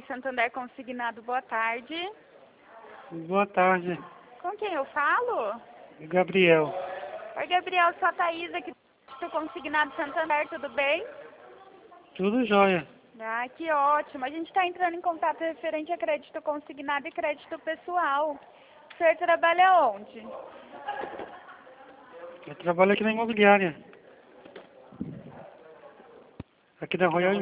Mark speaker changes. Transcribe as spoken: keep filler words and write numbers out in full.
Speaker 1: Santander Consignado, boa tarde.
Speaker 2: Boa tarde,
Speaker 1: Com quem eu falo?
Speaker 2: Gabriel.
Speaker 1: Oi, Gabriel, sou a Thaís aqui do Consignado Santander, tudo bem?
Speaker 2: Tudo jóia.
Speaker 1: Ah, que ótimo. A gente está entrando em contato referente a crédito consignado e crédito pessoal. O senhor trabalha onde?
Speaker 2: Eu trabalho aqui na imobiliária. Aqui da Royal